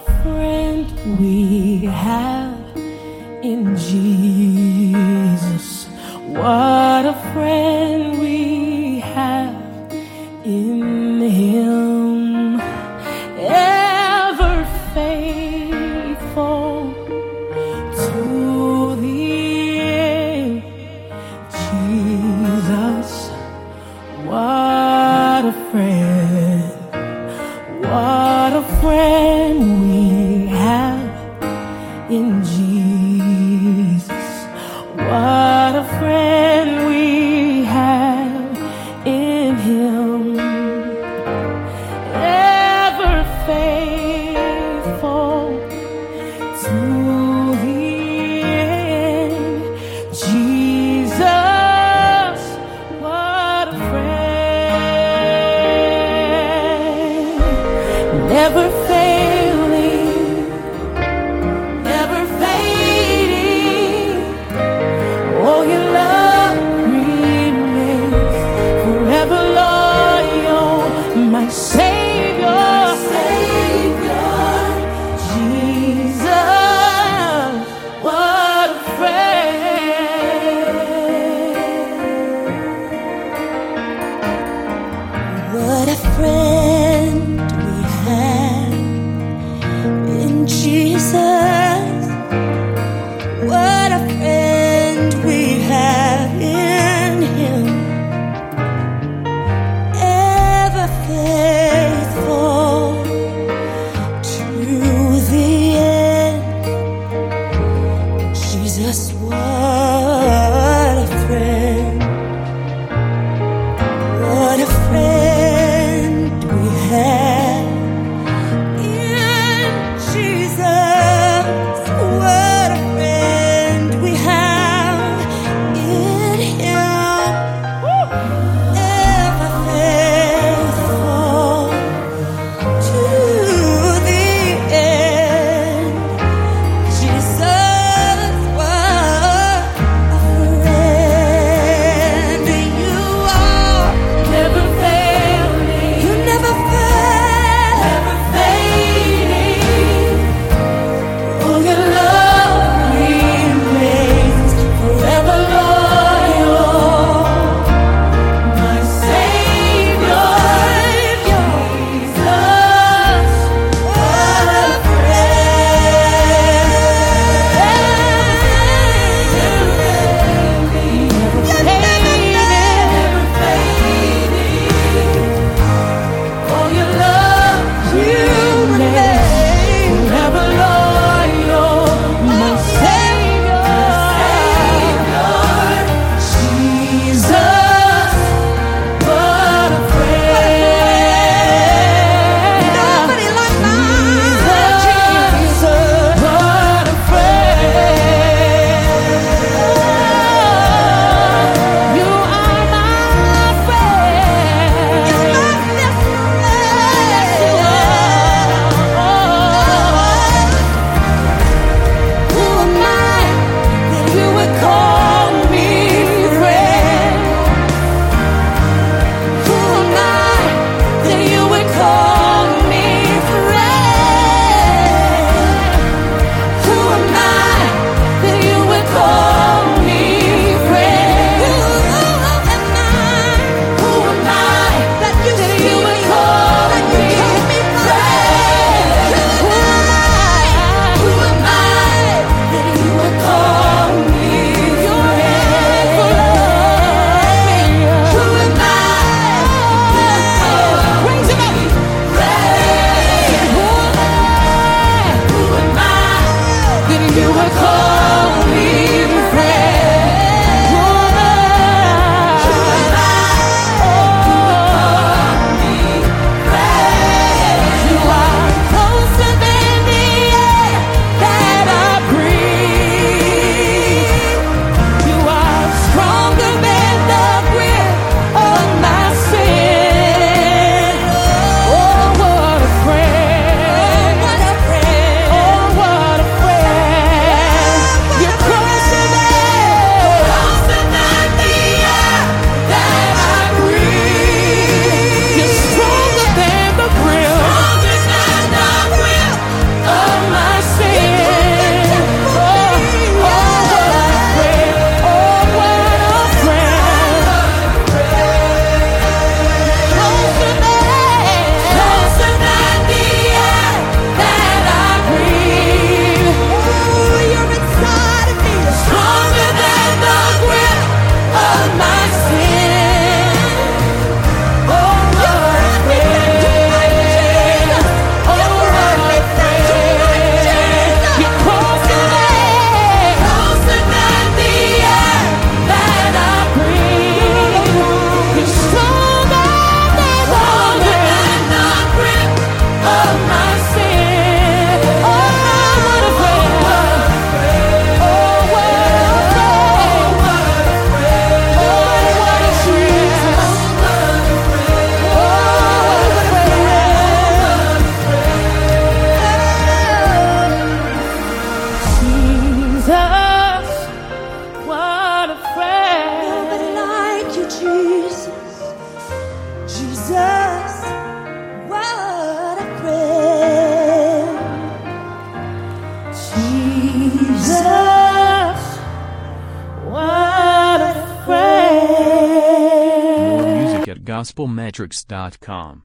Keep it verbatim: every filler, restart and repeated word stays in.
friend we have in Jesus. What a friend we have in Him. Ever faithful to the end. Jesus, what a friend. What a friend we have in Jesus. What a friend we have in Him. Ever faithful to the end. Jesus, what a friend. Never failing, never fading. Oh, your love remains forever loyal. My Savior, Savior, Jesus, what a friend. What a friend we have in Jesus. What a friend we have in Him. Ever faithful to the end. Jesus, what a friend. What a friend we have in Jesus. What a friend we have in Him. Ever faithful to the end. Jesus, what a friend you are. Never failing, You never fail. never fading. Oh, your love remains forever loyal. My Savior, Jesus, what a friend. Never fading, never fading. Oh, your love remains forever loyal. My Savior, Jesus, what a friend. Nobody like mine. Jesus, what a friend. You are my friend. You're my best Who am I that you would call me friend? Who am I that you would call me friend? Who am I that you would call me friend? Who am I? Who am I that you would call me friend? Who am I? Who am I that you would call me your friend? Who am I? Raise him up. Friend. Who am I? Who am I that you would call me friend? Who am I? Who am I? You are closer than the air that I breathe. You are stronger than the grip of my sin. Oh, what a friend. Oh, what a friend. Oh, what a friend. Jesus, what a friend. More music at gospel metrics dot com.